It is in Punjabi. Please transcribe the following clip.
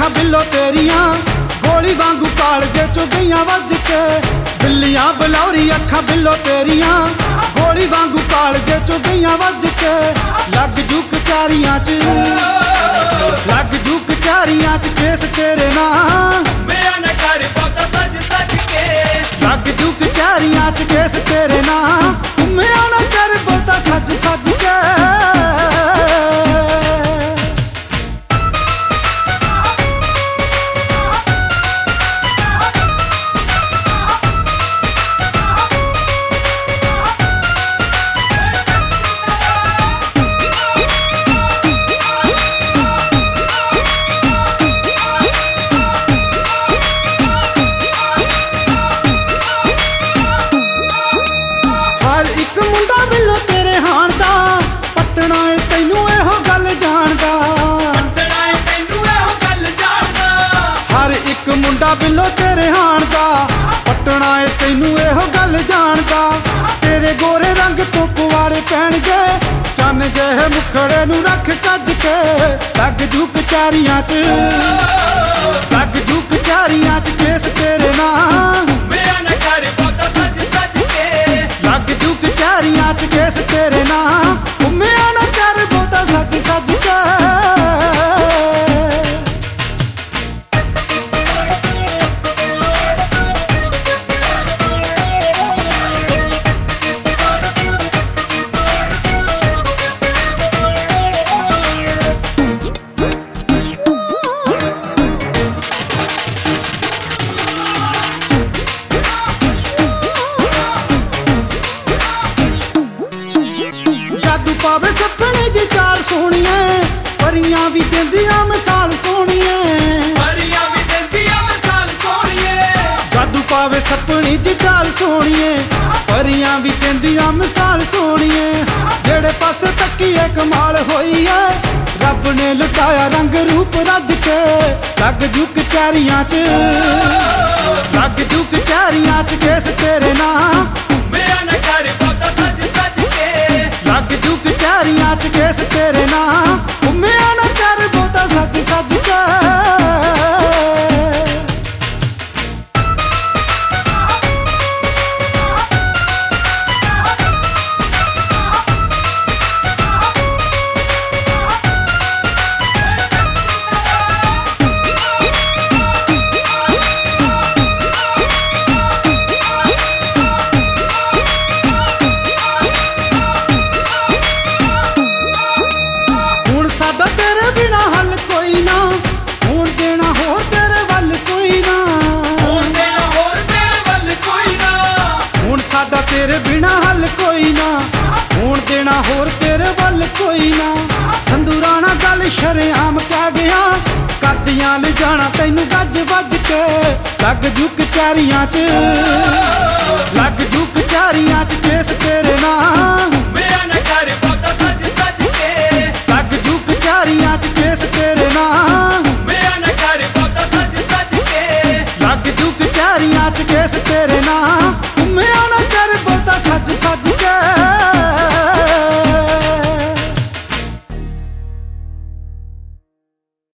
ਅੱਖਾਂ ਬਿੱਲੋ ਤੇਰੀਆਂ ਗੋਲੀ ਵਾਂਗੂ ਕਾਲਜੇ ਚੋਂ ਗਈਆਂ ਵੱਜ ਕੇ ਬਿੱਲੀਆਂ ਬਲੌਰੀ ਅੱਖਾਂ ਬਿੱਲੋ ਤੇਰੀਆਂ ਗੋਲੀ ਵਾਂਗੂ ਕਾਲਜੇ ਚੋਂ ਗਈਆਂ ਵੱਜ ਕੇ ਲੱਗ ਜੂ ਕਚਾਰੀਆਂ 'ਚ ਲੱਗ ਜੂ ਕਚਾਰੀਆਂ 'ਚ ਕੇਸ ਤੇਰੇ ਨਾਂ ਮੇਰਾ ਨਾ ਕਰ ਬਹੁਤਾ ਸੱਜ ਸੱਜ ਕੇ ਲੱਗ ਜੂ ਕਚਾਰੀਆਂ 'ਚ ਕੇਸ ਤੇਰੇ ਨਾਂ ਘੁੰਮਿਆ ਨਾ ਕਰ ਬਹੁਤਾ ਸੱਜ ਸੱਜ ਕੇ ਮੁੰਡਾ ਬਿੱਲੋ ਤੇਰੇ ਹਾਣ ਦਾ ਪੱਟਣਾ ਏ ਤੈਨੂੰ ਇਹੋ ਗੱਲ ਜਾਣਦਾ ਤੇਰੇ ਗੋਰੇ ਰੰਗ ਤੋਂ ਪੁਆੜੇ ਪੈਣਗੇ ਚੰਨ ਜਿਹੇ ਮੁਖੜੇ ਨੂੰ ਰੱਖ ਕੱਜ ਕੇ ਲੱਗ ਜੂ ਕਚਾਰੀਆਂ 'ਚ ਲੱਗ ਜੂ ਕਚਾਰੀਆਂ 'ਚ ਕੇਸ ਤੇਰੇ ਨਾਂ ਮੇਰਾ ਨਾ ਕਰ ਬਹੁਤਾ ਸੱਜ ਸੱਜ ਕੇ ਲੱਗ ਜੂ ਕਚਾਰੀਆਂ 'ਚ ਕੇਸ ਤੇਰੇ ਨਾਂ ਘੁੰਮਿਆ ਨਾ ਕਰ ਬਹੁਤਾ ਸੱਜ ਸੱਜ ਕੇ ਪਾਵੇ ਸਪਨੇ ਦੀ ਚਾਰ ਸੋਹਣੀਏ ਪਰੀਆਂ ਵੀ ਦਿੰਦੀਆਂ ਮਿਸਾਲ ਸੋਹਣੀਏ ਪਰੀਆਂ ਵੀ ਦਿੰਦੀਆਂ ਮਿਸਾਲ ਸੋਹਣੀਏ ਜਾਦੂ ਪਾਵੇ ਸਪਨੇ ਦੀ ਚਾਰ ਸੋਹਣੀਏ ਪਰੀਆਂ ਵੀ ਦਿੰਦੀਆਂ ਮਿਸਾਲ ਸੋਹਣੀਏ ਜਿਹੜੇ ਪਾਸੇ ਤੱਕੀਏ ਕਮਾਲ ਹੋਈ ਏ ਰੱਬ ਨੇ ਲੁਟਾਇਆ ਰੰਗ ਰੂਪ ਰੱਜ ਕੇ ਲੱਗ ਜੂ ਕਚਾਰੀਆਂ 'ਚ ਲੱਗ ਜੂ ਕਚਾਰੀਆਂ 'ਚ ਕੇਸ ਤੇਰੇ ਨਾਂ ਮੇਰਾ ਨਾ ਕਰ ਬਹੁਤਾ ਸੱਜ ਸੱਜ ਕੇ ਲੱਗ ਜੂ ਕਚਾਰੀਆਂ 'ਚ ਕੇਸ ਤੇਰੇ ਨਾਂ ਘੁੰਮਿਆ ਨਾ ਕਰ ਬਹੁਤਾ ਸੱਜ ਸੱਜ ਕੇ ਤੇਰੇ ਬਿਨਾ ਹੱਲ ਕੋਈ ਨਾ ਹੁਣ ਦੇਣਾ ਹੋਰ ਤੇਰੇ ਵੱਲ ਕੋਈ ਨਾ ਹੁਣ ਦੇਣਾ ਹੋਰ ਤੇਰੇ ਵੱਲ ਕੋਈ ਨਾ ਹੁਣ ਸਾਡਾ ਤੇਰੇ ਬਿਨਾ ਹੱਲ ਕੋਈ ਨਾ ਹੁਣ ਦੇਣਾ ਹੋਰ ਤੇਰੇ ਵੱਲ ਕੋਈ ਨਾ ਸੰਦੂਰਾਣਾ ਗੱਲ ਸ਼ਰੇਆਮ ਕਹਿ ਗਿਆ ਕਾਦੀਆਂ ਲੈ ਜਾਣਾ ਤੈਨੂੰ ਗੱਜ ਵੱਜ ਕੇ ਲੱਗ ਜੂ ਕਚਾਰੀਆਂ 'ਚ ਲੱਗ ਜੂ ਕਚਾਰੀਆਂ 'ਚ ਕੇਸ ਤੇਰੇ ਨਾਂ ਮੇਰਾ ਨਾ ਕਰ ਬਹੁਤਾ ਸੱਜ ਸੱਜ ਕੇ ਲੱਗ ਜੂ ਕਚਾਰੀਆਂ 'ਚ ਕੇਸ ਤੇਰੇ ਨਾਂ ਮੇਰਾ ਨਾ ਕਰ ਬਹੁਤਾ ਸੱਜ ਸੱਜ ਕੇ ਲੱਗ ਜੂ ਕਚਾਰੀਆਂ 'ਚ ਕੇਸ ਤੇਰੇ ਨਾਂ